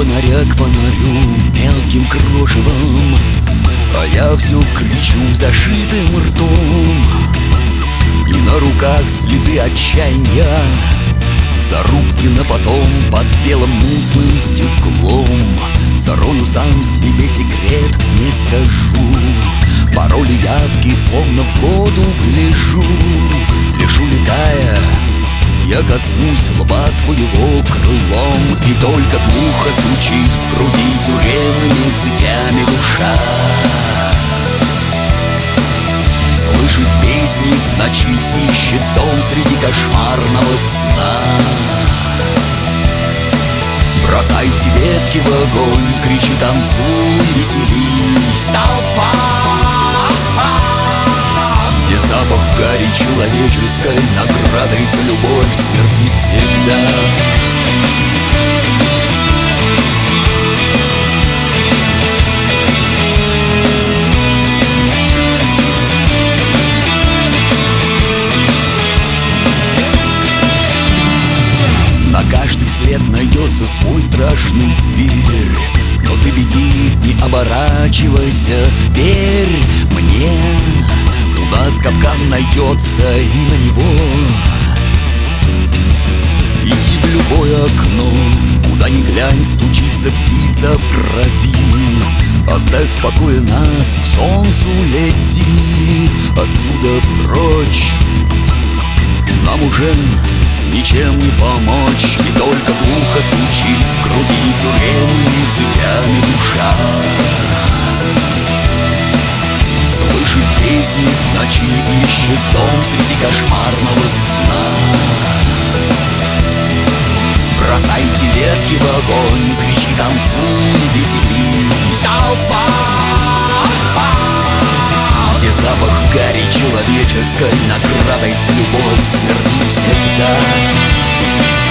фонаря к фонарю мелким крошевом, а я все кричу зашитым ртом. И на руках следы отчаяния, зарубки на потом под белым мутным стеклом. Сорою сам себе секрет не скажу, пароль явки словно в воду гляжу. Лишь улетая, я коснусь лба твоего крылом, и только глухо стучит в груди тюремными цепями душа. Слышит песни в ночи, ищет дом среди кошмарного сна. Бросайте ветки в огонь, кричи, танцуй, веселись, толпа, где запах гари человеческой наградой за любовь смердит всегда. След найдется свой страшный зверь, но ты беги, не оборачивайся, верь мне. У нас капкан найдется и на него, и в любое окно, куда ни глянь, стучится птица в крови. Оставь в покое нас, к солнцу лети отсюда прочь. Нам уже ничем не помочь, и только глухо стучит в груди тюремными цепями душа. Слышит песни в ночи, ищет дом среди кошмарного сна. Бросайте ветки в огонь, кричи, танцуй, веселись, толпа, где запах гари человеческой наградой с любовь смердит всегда.